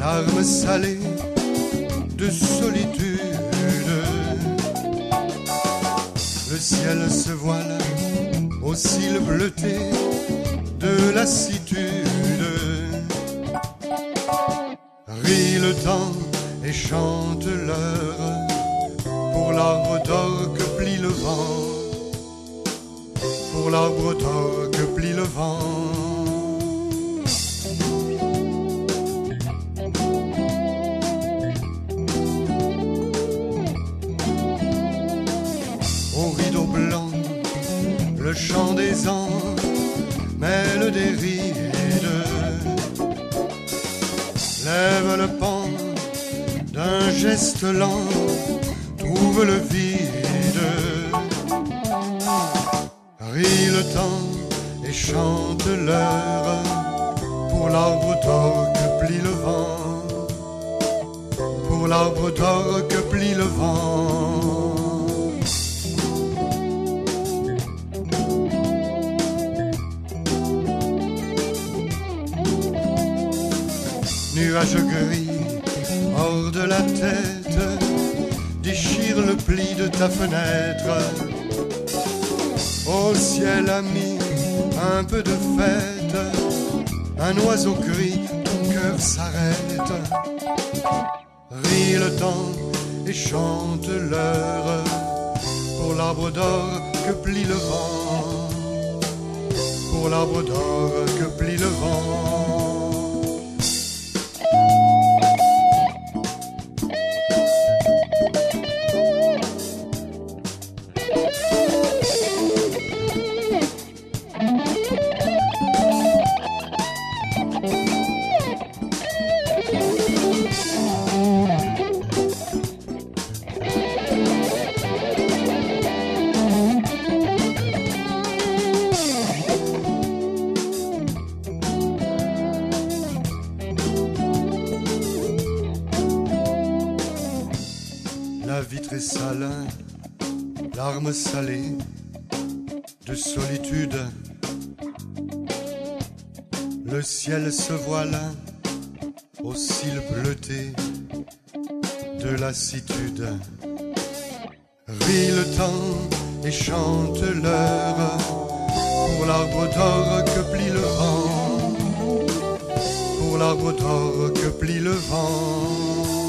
larmes salées de solitude. Le ciel se voile aux cils bleutés de lassitude. Rit le temps et chante l'heure pour l'arbre d'or que plie le vent, pour l'arbre d'or que plie le vent. Au rideau blanc, le chant des ans mêle des rides, lève le pan d'un geste lent, trouve le vide. Rit le temps et chante l'heure pour l'arbre d'or que plie le vent, pour l'arbre d'or que plie le vent. Nuage gris hors de la tête, déchire le pli de ta fenêtre. Au ciel ami, un peu de fête, un oiseau crie, ton cœur s'arrête. Rit le temps et chante l'heure pour l'arbre d'or que plie le vent, pour l'arbre d'or que plie le vent. La vitre est sale, larmes salées de solitude. Le ciel se voile aux cils bleutés de lassitude. Rit le temps et chante l'heure pour l'arbre d'or que plie le vent, pour l'arbre d'or que plie le vent.